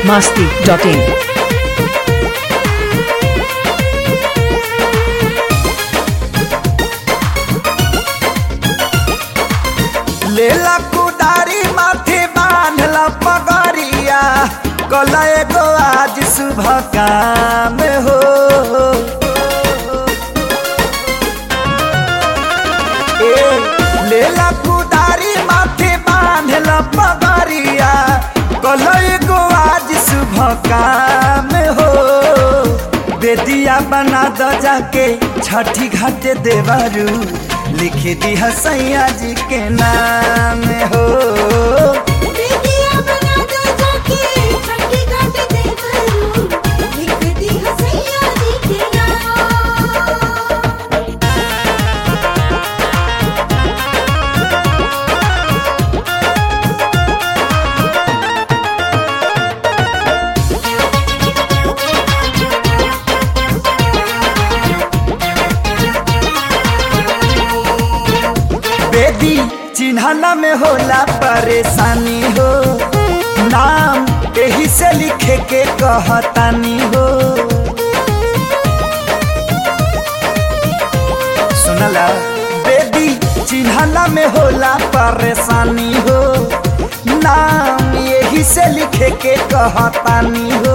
biharmasti.in लेला कुदारी माथे बांधला पगड़िया कला एगो आज शुभ काम हो। लेला कुदारी माथे बांधला पगड़िया कला एगो आज शुभ काम हो। बेदिया बना द जाके छठी घाट देवरू लिख दी हसैया जी के नाम हो। बेदिया बना दो जाके छठी घाट देवरू लिख दी हसैया जी के नाम। बेदी चिन्हला में होला परेशानी हो, नाम यही से लिखे के कहतानी हो। सुनला बेदी चिन्हला में होला परेशानी हो, नाम यही से लिखे के कहतानी हो।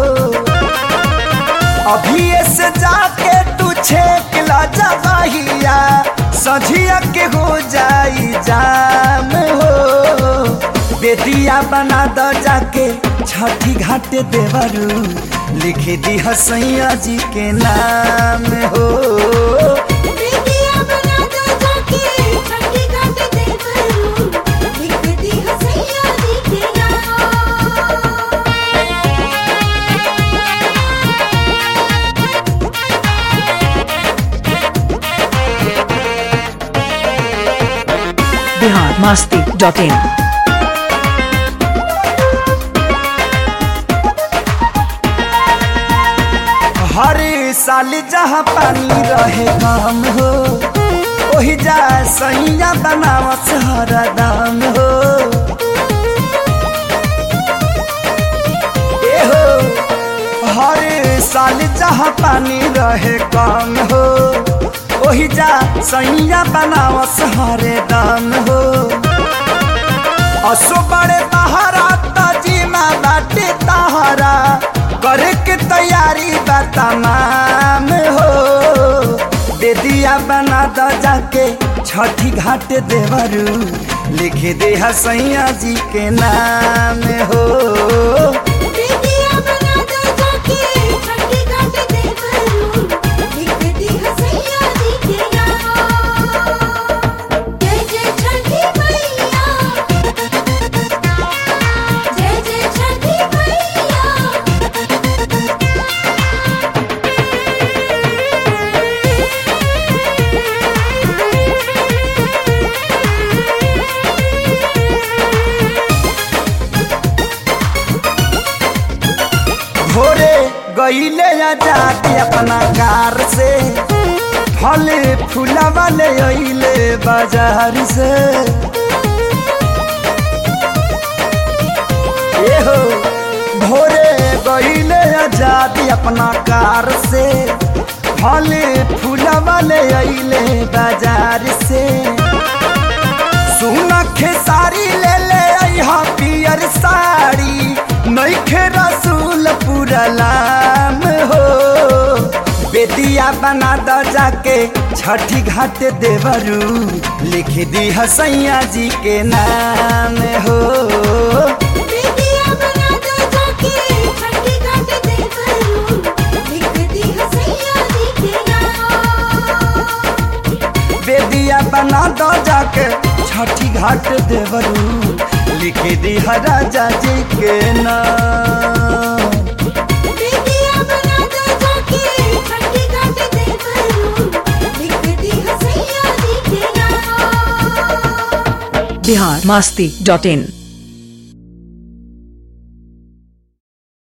अभी से जाके तू छेक ला जगहिया सझिया के हो जाई जाम हो। बेदिया बना द जाके छठी घाट देवरू लिख दी हसैया जी के नाम हो। बेदिया बना दो जाके छठी घाट देवरू लिख दी हसैया जी के नाम। biharmasti.in हर साल जहाँ पानी रहे कम हो वही जा सैया बनावस हरदम हो। ए हो हर साल जहाँ पानी रहे कम हो वही जा सैया बनावस हरदम हो। असो बड़े तहरा तजीमा बाटे तहरा करे के तैयारी बा तमाम हो। बेदिया बना द जाके छठी घाट देवरू लिख दे हसैया जी के नाम हो। बेदिया बना दो जाके छठी घाट देवरू लिख दी हसैया जी के नाम। जय जय छठी मैया, जय जय छठी मैया। भोरे गईले जाती अपना कार से फल फूला वाले अइले बाजार से। ए हो भोरे गईले जाती अपना कार से फल फूला वाले अइले बाजार से। सुना खेसारी ले ले अइहा पियर साड़ी नइखे रसूल पूरा लाम हो। बेदिया बना द जाके छठी घाट देवरू लिख दी हसैया जी के नाम हो। बेदिया बना दो जाके छठी घाट देवरू लिख दी हसैया जी के नाम। बेदिया बना द जाके छठी घाट देवरू लिख दी राजा जी के नाम। बेदिया बना दो जाके छठी घाट देवरू लिख दी हसैया जी के नाम। biharmasti.in